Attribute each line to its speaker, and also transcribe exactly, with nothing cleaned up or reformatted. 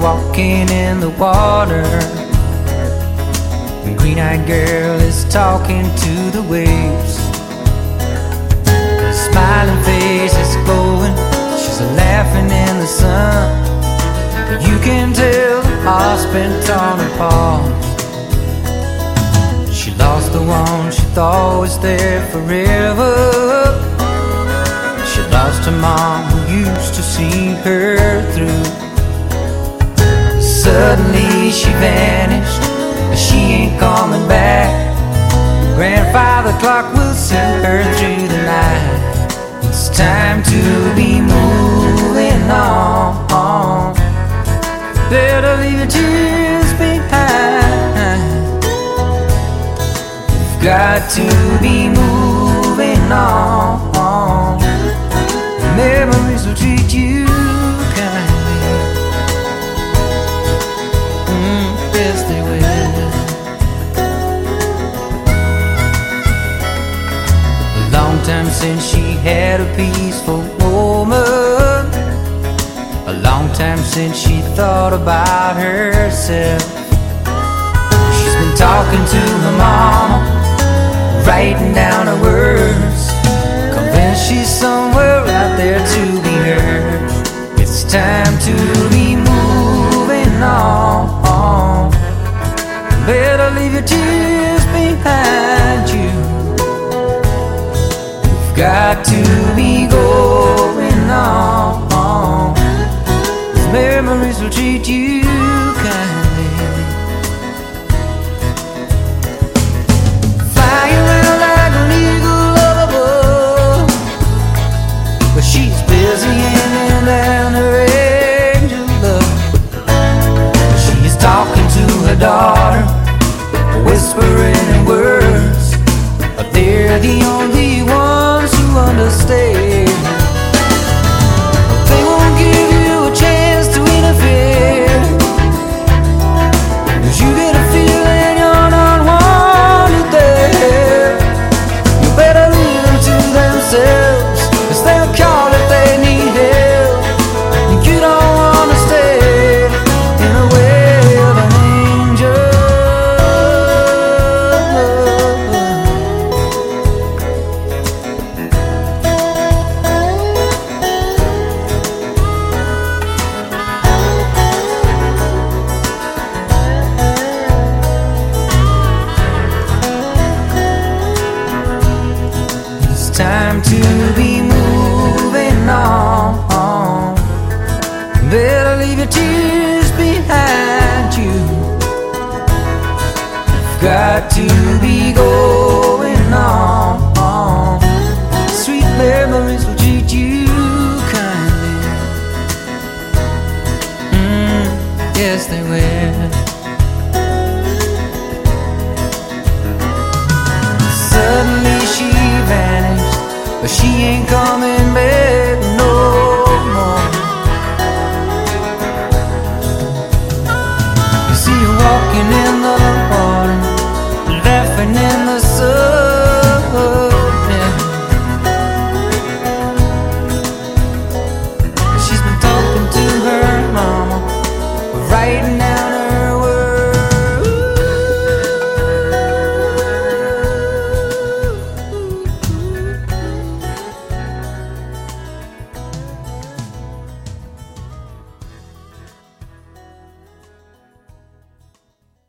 Speaker 1: walking in the water. The green-eyed girl is talking to the waves. Smiling face is glowing, she's laughing in the sun. You can tell the heart's been torn apart. She lost the one she thought was there forever. She lost her mom who used to see her through. Suddenly she vanished, she ain't coming back. Grandfather clock will send her through the night. It's time to be moving on. Better leave your tears behind. You've got to be moving on. Memories will treat you kindly. Mm, yes, they will. A long time since she had a peaceful moment. A long time since she thought about herself. She's been talking to her mama, writing down her words, convinced she's somewhere out there to be heard. It's time to be moving on. Better leave your tears behind you. You've got to be going on. Memories will treat you kindly. Fly around like an eagle above, but she's busy hanging down her angel love. She's talking to her daughter, whispering in words, but they're the only ones who understand. They won't give you a chance to interfere, 'cause you get a feeling you're not wanted there. You better leave them to themselves, 'cause they'll call if they need help. And you don't want to stay in the way of an angel. Time to be moving on. Better leave your tears behind you. You've got to be going on. Sweet memories will treat you kindly. Mm, yes, they will.